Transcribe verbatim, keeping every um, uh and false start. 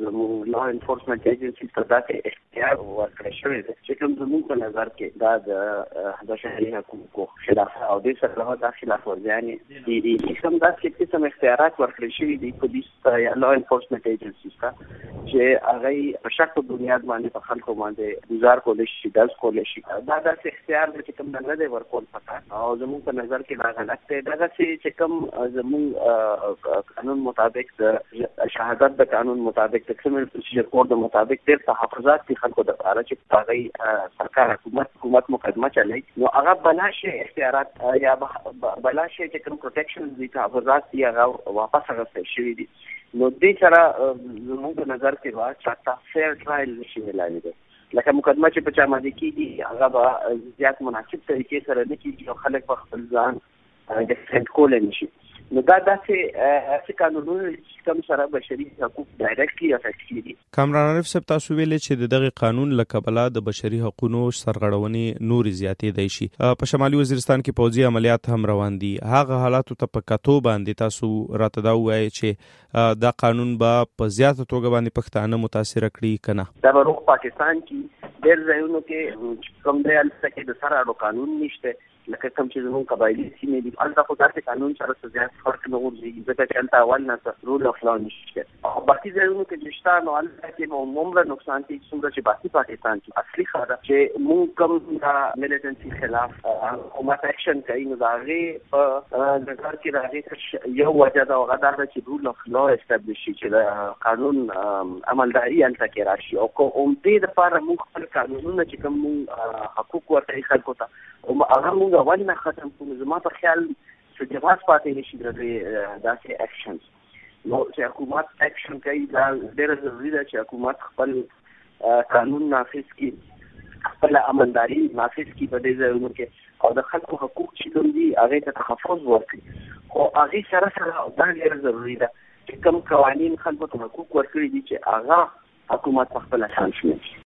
زموږ لا انفورسمنت ایجنسي ته داسې اختیار ورکړی شوی دی چې کوم زموږ په نظر کې دا د بشري حقوقو خلاف او د سره دا خلاف ورزیانې دي کوم داسې قسم اختیارات ورکړی شوي دي پولیس ته یا لا انفورسمنت ایجنسي ته چې هغه په شخص بنیاد باندې په خلکو باندې گزار کولی شي داس کولی شي دا داسې اختیار چې کوم نه دی ورکول پکار او زموږ په نظر کې دا غلط دی دا چې کوم زموږ قانون مطابق د شهادت د قانون مطابق د کرمینل پروسیجر کوډ د مطابق د تحفظات دي خلکو د لپاره چې هغه سرکار حکومت حکومت مقدمه چلای نو هغه بلاشي اختیارات یا بلاشي چې کوم پروټیکشن دي تحفظات دي هغه واپس راغستل شوی دي نو دې سره زموږ په نظر کې وا چې تا فیر ټرایل نشي ویلای دي لکه مقدمه چې په چا باندې کېږي هغه به زیات مناسب طریقې سره نه کېږي او خلک په خپل ځان ډیفنډ کولی نشي نو دا داسې هسې قانونونه چې کوم سره بشري حقوق ډایرکټلي افیکټ کېږي. کامران عارف صاحب تاسو ویلې چې د دغه قانون له کبله د بشري حقوقو سرغړونې نورې زیاتېدای شي. په شمالي وزیرستان کې پوځي عملیات هم روان دي. هغه حالاتو ته په کتو باندې تاسو راته دا ووایئ چې دا قانون به په زیاته توګه باندې پښتانه متاثره کړي که نه؟ دا به روغ پاکستان کې ډېر ځایونو کې کوم دی هلته کې د سره اړو قانون نشته لکه کوم چې زموږ قبایلي سیمې دي هلته خو داسې قانون سره څه زیات فرق نه غورځي ځکه چې هلته اول نه رول اف لا نشته او باقي ځایونو کې چې شته نو هلته کې به عموماً نقصان کوي څومره چې باقي پاکستان کې اصلي خبره چې موږ کوم دا میلیټنسي خلاف حکومت اکشن کوي نو د هغې په نظر کې د هغې یو وجه ده هغه دا ده چې رول اف لا اسټابلیش شي چې د قانون عملداري هلته کې راشي او که همدې دپاره موږ خپل قانونونه چې کوم موږ حقوق ورکوي خلکو ته هغه موږ اول نه ختم کړو زما په خیال چې جواز پاتې نشي د داسې اکشنز نو چې حکومت اکشن کوي دا ډېره ضروري ده چې حکومت خپل قانون نافذ کړي خپل امنداري نافذ کړي په دې ځایونو کې او د خلکو حقوق چې کوم دي هغې ته تحفظ ورکړي خو هغې سره سره دا ډېره ضروري ده چې کوم قوانین خلکو ته حقوق ورکړي دي چې هغه حکومت په خپله شان شمېري.